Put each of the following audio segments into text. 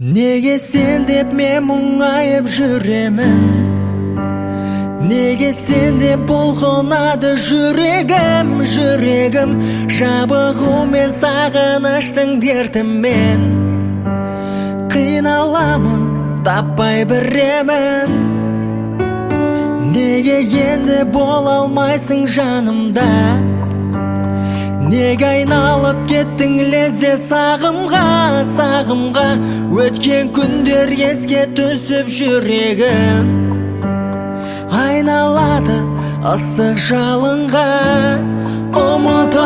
Неге сен деп мен мұңайып жүремін? Неге сен деп бұлқынады жүрегім? Жабығумен сағыныштың дертімен қиналамын, таппай біремін. Неге енді бола алмайсың жанымда? Неге айналып кеттің лезде сағымға? Өткен күндер еске түсіп жүрегім айналады ыстық жалынға. Ұмыта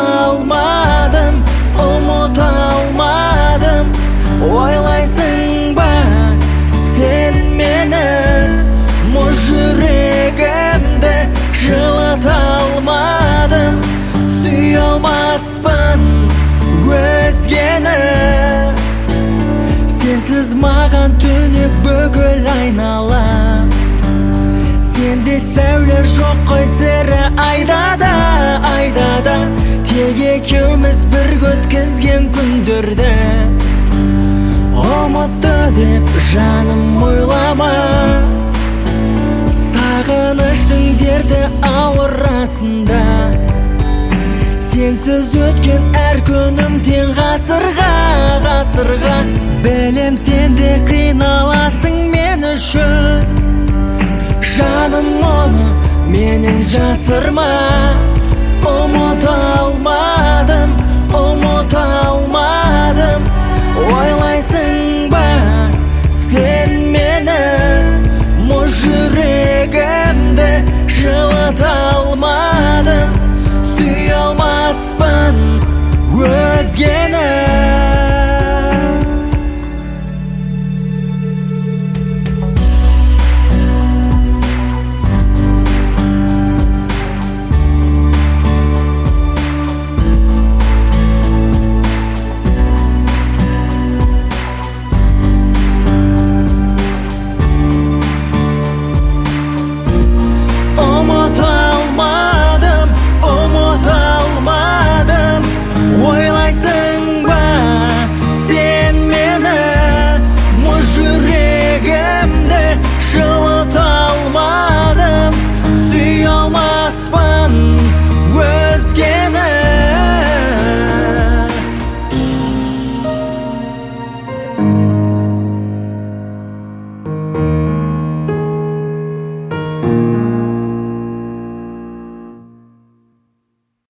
алмадым, ойлайсың ба сен мені? Мұз жүрегімді жылыта алмадым, сүй алмаспын өзгені. Сенсіз маған түнек бүкіл айнала. Сенде сәуле жоқ қой сірә айдада. Тек екеуміз бірге өткізген күндерді ұмытты деп жаным ойлама. Сағыныштың дерті ауыр расында. Сенсіз өткен әр күнім тең ғасырға. Білем сенде қиналасың мен үшін. Жаным оны менен жасырма. Ұмыта алмадым, ойлайсың ба сен мені? Мұз жүрегімді жылыта